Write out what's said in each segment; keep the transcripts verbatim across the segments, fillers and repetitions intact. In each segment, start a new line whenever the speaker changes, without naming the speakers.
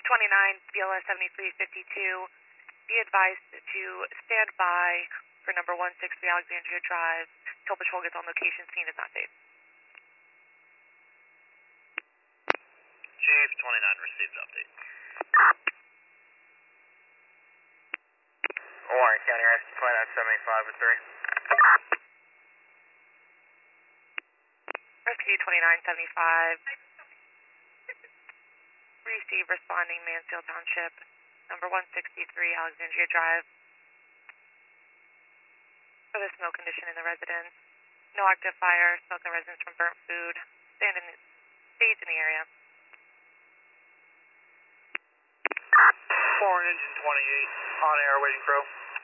twenty-nine, B L S seventy-three fifty-two, be advised to stand by for number one sixty Alexandria Drive till patrol gets on location. Scene is not safe.
Chief, twenty-nine received update.
Warren County Rescue twenty-nine seventy-five with three.
Rescue twenty-nine seventy-five. Receive responding Mansfield Township, number one sixty-three Alexandria Drive. For the smoke condition in the residence. No active fire, smoke in residence from burnt food. Stand in the, stays in the area.
Four engine twenty-eight, on air, waiting crow.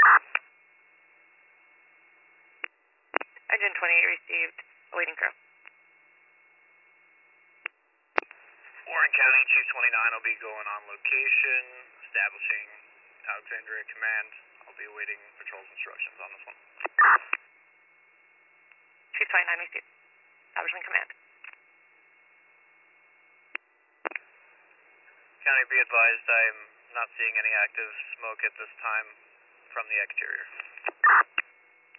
Engine twenty-eight received, awaiting crew.
Warren County, Chief twenty-nine will be going on location, establishing Alexandria Command. I'll be awaiting patrol's instructions on this one.
Chief twenty-nine received, establishing command.
County, be advised I'm not seeing any active smoke at this time from the exterior.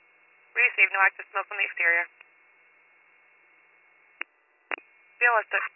Received, no active smoke from the exterior. B L S